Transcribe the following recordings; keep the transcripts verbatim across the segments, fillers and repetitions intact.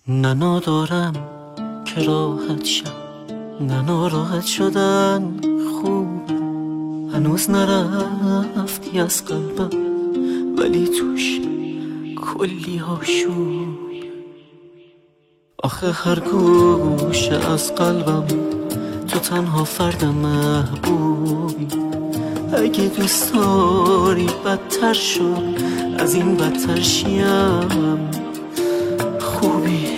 نه ندارم که راحت شم، نه ناراحت شدن خوب، هنوز نرفتی از قلبم ولی توش کلی آشوب. آخه هر گوشه از قلبم تو تنها فرد محبوبی. اگه دوست داری بدتر شد از این بدتر شیم خوبی.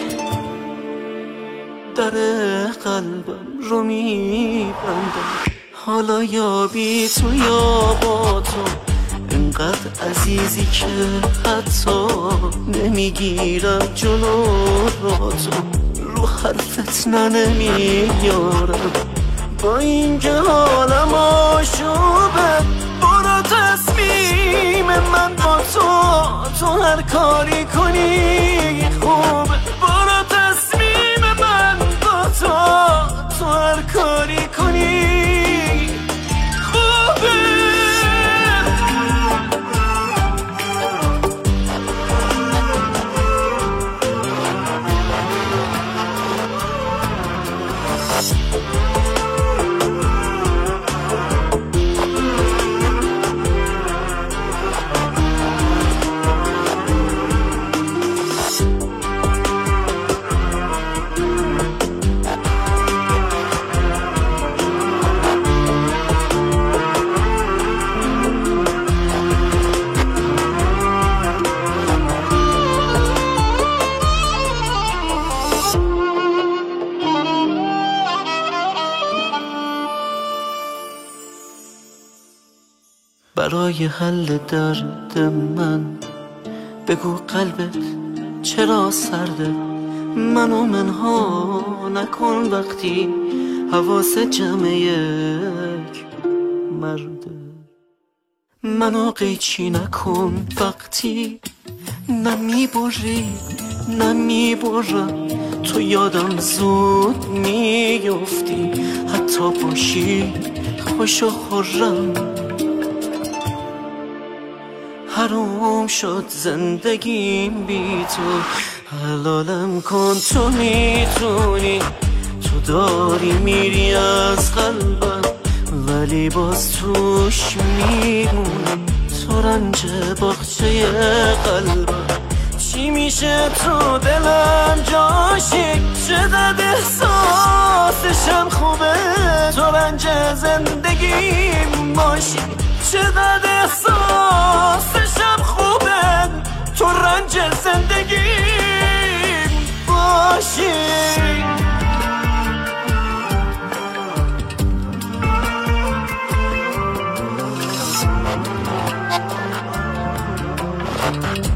در قلبم رو میبندم حالا یا بی تو یا با تو، انقدر عزیزی که حتی نمیگیرم جلو را تو، رو حرفت نه نمیارم با اینکه حالم آشوبه. برو تصمیم من با تو، تو هر کاری کنی خوبه. برو تصمیم من با تو، تو هر کاری کنی خوبه. برای حل درد من بگو قلبت چرا سرده، منو منها نکن وقتی حواس جمع یک مرده. منو قیچی نکن وقتی نمیبری نمیبرم، تو یادم زود میفتی حتی باشی خوش و خورم. حروم شد زندگیم بی تو، حلالم کن تو میتونی. تو داری میری از قلبم ولی باز توش میمونی. تو رنج باغچه قلبم چی میشه تو دلم جاشی، چقدر احساسشم خوبه. تو رنج زندگیم باشی، چقدر احساسشم خوبه. تو رنج زندگیم باشی.